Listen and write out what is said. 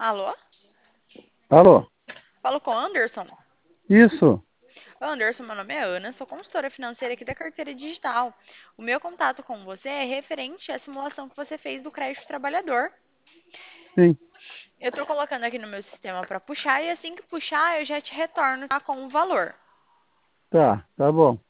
Alô? Alô? Falo com o Anderson. Isso? Anderson, meu nome é Ana, sou consultora financeira aqui da Carteira Digital. O meu contato com você é referente à simulação que você fez do crédito trabalhador. Sim. Eu estou colocando aqui no meu sistema para puxar e assim que puxar eu já te retorno tá, com o valor. Tá bom.